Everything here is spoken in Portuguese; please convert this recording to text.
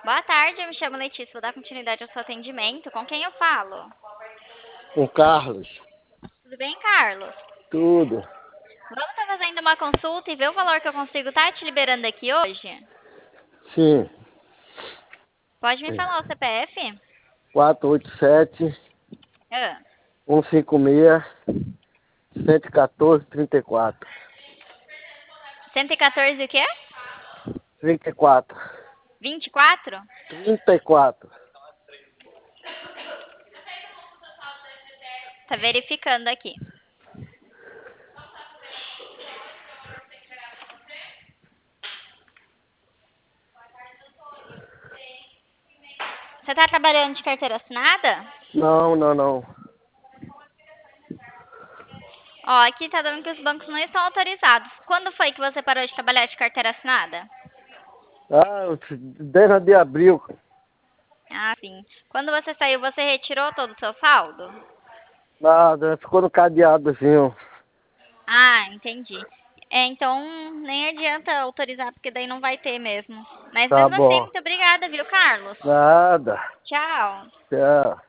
Boa tarde, eu me chamo Letícia, vou dar continuidade ao seu atendimento. Com quem eu falo? Com Carlos. Tudo bem, Carlos? Tudo. Vamos estar fazendo uma consulta e ver o valor que eu consigo estar te liberando aqui hoje? Sim. Pode me falar o CPF? 487 Ah, 156 114 34. 114 o quê? 34. 24? 34. Tá verificando aqui. Você tá trabalhando de carteira assinada? Não. Ó, aqui tá dando que os bancos não estão autorizados. Quando foi que você parou de trabalhar de carteira assinada? Desde de abril. Ah, sim. Quando você saiu, você retirou todo o seu saldo? Nada, ficou no cadeadozinho. Ah, entendi. Então nem adianta autorizar, porque daí não vai ter mesmo. Mas Tá mesmo assim, bom. muito obrigada, viu, Carlos? Nada. Tchau. Tchau.